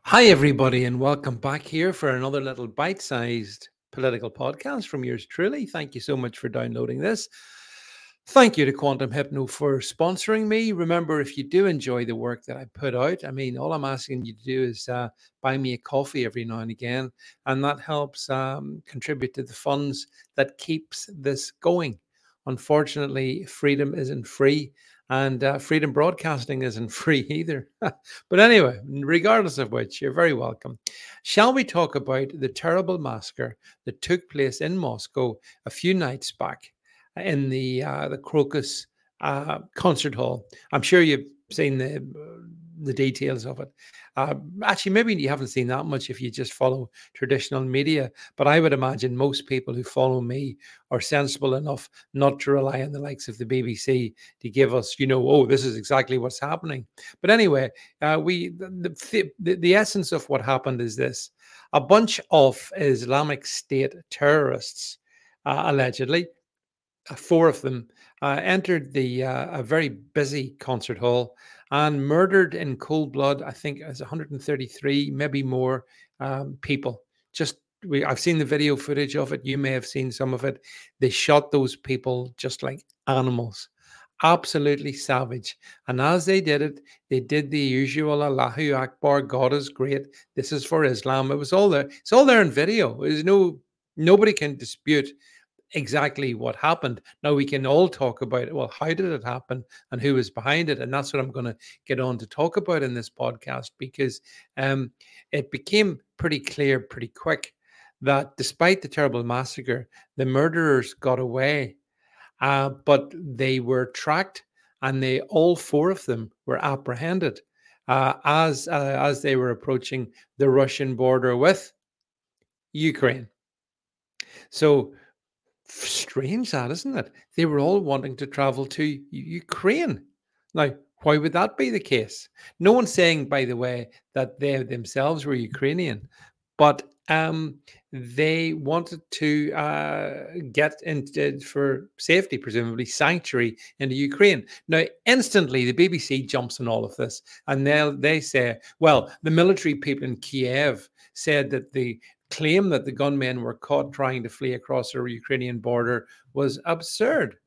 Hi, everybody, and welcome back here for another little bite sized political podcast from yours truly. Thank you so much for downloading this. Thank you to Quantum Hypno for sponsoring me. Remember, if you do enjoy the work that I put out, all I'm asking you to do is buy me a coffee every now and again, and that helps contribute to the funds that keeps this going. Unfortunately, freedom isn't free, and freedom broadcasting isn't free either. But anyway, regardless of which, you're very welcome. Shall we talk about the terrible massacre that took place in Moscow a few nights back in the Crocus concert hall? I'm sure you've seen the details of it. Actually, maybe you haven't seen that much if you just follow traditional media, but I would imagine most people who follow me are sensible enough not to rely on the likes of the BBC to give us, oh, this is exactly what's happening. But anyway, the essence of what happened is this: a bunch of Islamic State terrorists, allegedly, four of them, entered a very busy concert hall and murdered in cold blood. I think as 133, maybe more, people. I've seen the video footage of it. You may have seen some of it. They shot those people just like animals. Absolutely savage. And as they did it, they did the usual Allahu Akbar, God is great. This is for Islam. It was all there. It's all there in video. Nobody can dispute exactly what happened. Now we can all talk about, well, how did it happen and who was behind it? And that's what I'm going to get on to talk about in this podcast, because it became pretty clear pretty quick that despite the terrible massacre, the murderers got away, but they were tracked, and all four of them were apprehended as they were approaching the Russian border with Ukraine. So strange, that, isn't it? They were all wanting to travel to Ukraine. Now, why would that be the case? No one's saying, by the way, that they themselves were Ukrainian, but they wanted to get into, for safety, presumably sanctuary, into Ukraine. Now, instantly, the BBC jumps on all of this, and they say, well, the military people in Kiev said that the claim that the gunmen were caught trying to flee across the Ukrainian border was absurd.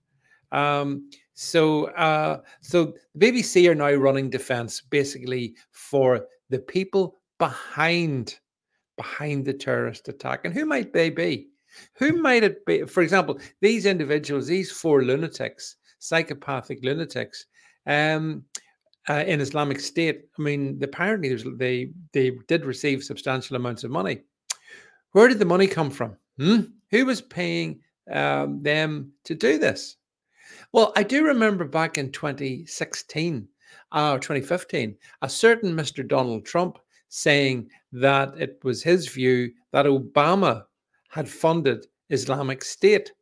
So the BBC are now running defense basically for the people behind the terrorist attack. And who might they be? Who might it be? For example, these individuals, these four lunatics, psychopathic lunatics, in Islamic State. Apparently they did receive substantial amounts of money. Where did the money come from? Who was paying them to do this? Well, I do remember back in 2016 or 2015, a certain Mr. Donald Trump saying that it was his view that Obama had funded Islamic State.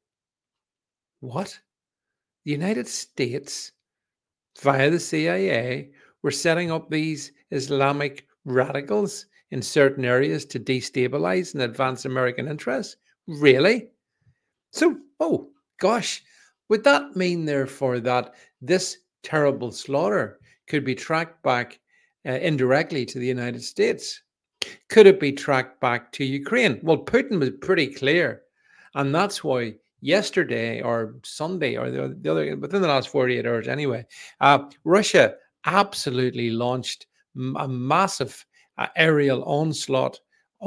What? The United States, via the CIA, were setting up these Islamic radicals in certain areas to destabilize and advance American interests? Really? So, oh gosh, would that mean, therefore, that this terrible slaughter could be tracked back indirectly to the United States? Could it be tracked back to Ukraine? Well, Putin was pretty clear, and that's why yesterday or Sunday or the other, within the last 48 hours anyway, Russia absolutely launched a massive aerial onslaught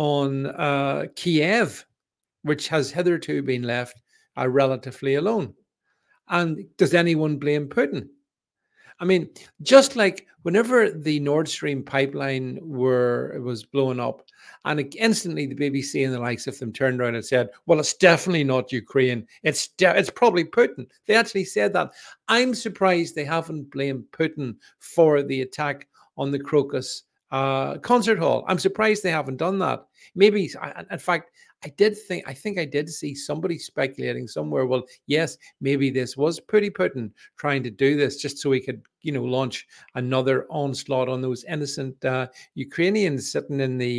on Kiev, which has hitherto been left relatively alone. And does anyone blame Putin? Just like whenever the Nord Stream pipeline was blown up, and instantly the BBC and the likes of them turned around and said, well, it's definitely not Ukraine. It's probably Putin. They actually said that. I'm surprised they haven't blamed Putin for the attack on the Crocus concert hall. I'm surprised they haven't done that. Maybe, in fact, I think I did see somebody speculating somewhere, well, yes, maybe this was Putin trying to do this just so he could, launch another onslaught on those innocent Ukrainians sitting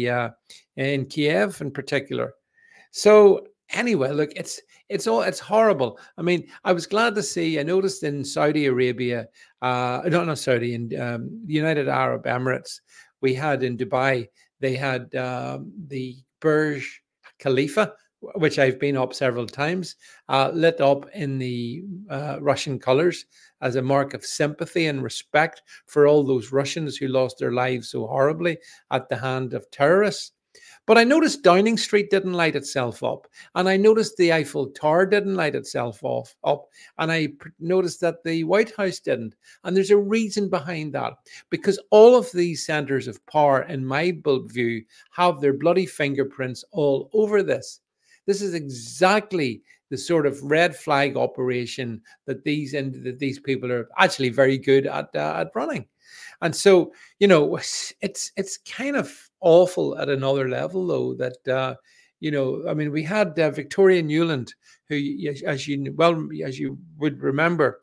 in Kiev in particular. So anyway, look, it's horrible. I was glad to see. I noticed in Saudi Arabia, not Saudi, in the United Arab Emirates, we had in Dubai They had the Burj Khalifa, which I've been up several times, lit up in the Russian colors as a mark of sympathy and respect for all those Russians who lost their lives so horribly at the hand of terrorists. But I noticed Downing Street didn't light itself up, and I noticed the Eiffel Tower didn't light itself up, and I noticed that the White House didn't. And there's a reason behind that, because all of these centers of power, in my view, have their bloody fingerprints all over this. This is exactly the sort of red flag operation that these people are actually very good at running. And so, it's kind of awful at another level, though, that I mean, we had Victoria Newland, who, as you would remember,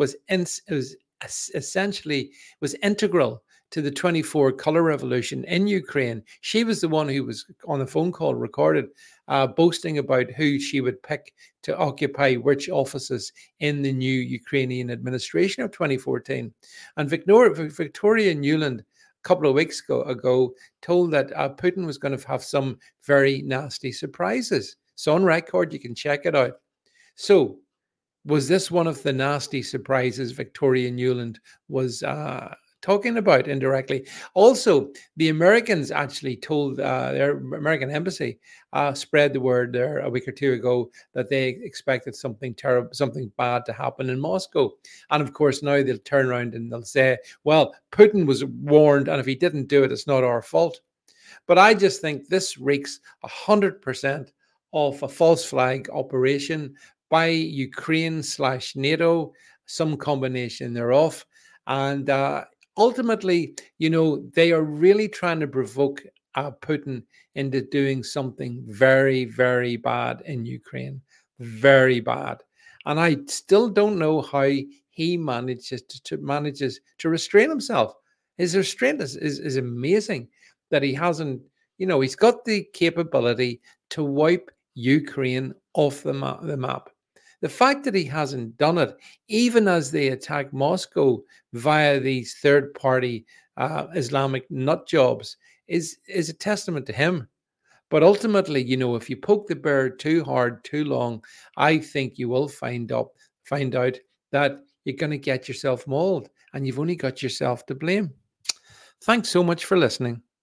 essentially was integral to the 24 color revolution in Ukraine. She was the one who was on the phone call recorded, boasting about who she would pick to occupy which offices in the new Ukrainian administration of 2014. And Victoria Newland, a couple of weeks ago, told that Putin was going to have some very nasty surprises. It's on record. You can check it out. So, was this one of the nasty surprises Victoria Newland was talking about indirectly? Also, the Americans actually told their American embassy, spread the word there a week or two ago that they expected something terrible, something bad to happen in Moscow. And of course, now they'll turn around and they'll say, well, Putin was warned, and if he didn't do it, it's not our fault. But I just think this reeks 100% of a false flag operation by Ukraine/NATO, some combination thereof. And ultimately, they are really trying to provoke Putin into doing something very, very bad in Ukraine. Very bad. And I still don't know how he manages to restrain himself. His restraint is amazing, that he hasn't, he's got the capability to wipe Ukraine off the map. The fact that he hasn't done it, even as they attack Moscow via these third-party Islamic nut jobs, is a testament to him. But ultimately, if you poke the bear too hard, too long, I think you will find out that you're going to get yourself mauled, and you've only got yourself to blame. Thanks so much for listening.